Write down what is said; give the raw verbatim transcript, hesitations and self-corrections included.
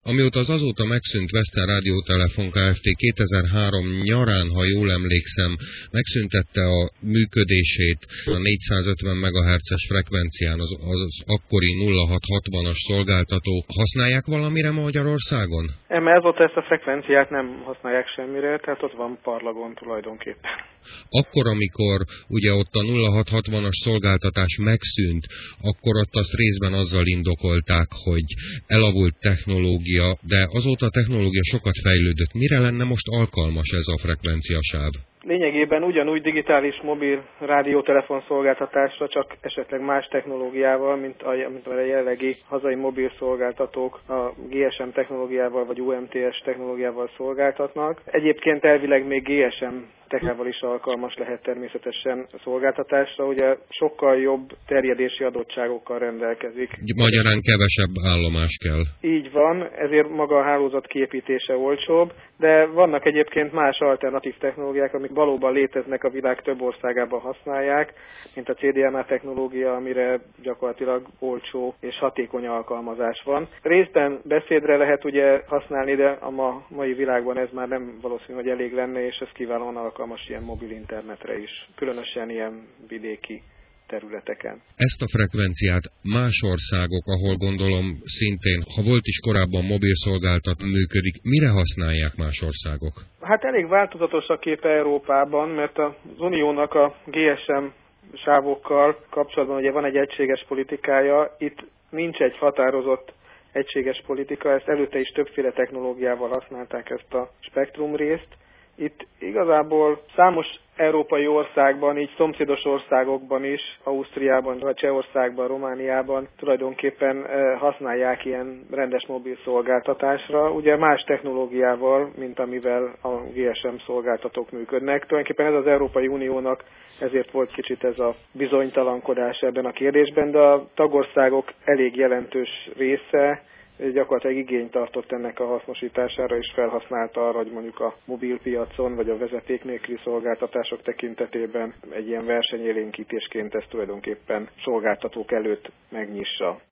Amióta az azóta megszűnt Western Rádiótelefon Kft. kétezer-három nyarán, ha jól emlékszem, megszüntette a működését a négyszázötven megahertzes frekvencián az, az akkori nulla hat hatvanas szolgáltató. Használják valamire Magyarországon? Eme ezóta ezt a frekvenciát nem használják semmire, tehát ott van parlagon tulajdonképpen. Akkor, amikor ugye ott a nulla hat hatvanas szolgáltatás megszűnt, akkor ott azt részben azzal indokolták, hogy elavult technológia, de azóta a technológia sokat fejlődött. Mire lenne most alkalmas ez a frekvenciasáv? Lényegében ugyanúgy digitális mobil rádiótelefon szolgáltatásra, csak esetleg más technológiával, mint a, mint a jelenlegi hazai mobil szolgáltatók a gé es em technológiával vagy u em té es technológiával szolgáltatnak. Egyébként elvileg még gé es em technológiával is alkalmas lehet természetesen a szolgáltatásra, ugye sokkal jobb terjedési adottságokkal rendelkezik. Magyarán kevesebb állomás kell. Így van, ezért maga a hálózat kiépítése olcsóbb, de vannak egyébként más alternatív technológiák, amik valóban léteznek, a világ több országában használják, mint a cé dé em á technológia, amire gyakorlatilag olcsó és hatékony alkalmazás van. Részben beszédre lehet ugye használni, de a ma, mai világban ez már nem valószínű, hogy elég lenne, és ez kiválóan alkalmas ilyen mobil internetre is, különösen ilyen vidéki területeken. Ezt a frekvenciát más országok, ahol gondolom szintén, ha volt is korábban mobil szolgáltató működik, mire használják más országok? Hát elég változatos a kép Európában, mert az Uniónak a gé es em sávokkal kapcsolatban ugye van egy egységes politikája, itt nincs egy határozott egységes politika, ezt előtte is többféle technológiával használták ezt a spektrum részt. Itt igazából számos európai országban, így szomszédos országokban is, Ausztriában, vagy Csehországban, Romániában tulajdonképpen használják ilyen rendes mobil szolgáltatásra, ugye más technológiával, mint amivel a gé es em szolgáltatók működnek. Tulajdonképpen ez az Európai Uniónak, ezért volt kicsit ez a bizonytalankodás ebben a kérdésben, de a tagországok elég jelentős része gyakorlatilag igényt tartott ennek a hasznosítására, és felhasználta arra, hogy mondjuk a mobilpiacon, vagy a vezeték nélküli szolgáltatások tekintetében egy ilyen versenyélénkítésként ezt tulajdonképpen szolgáltatók előtt megnyissa.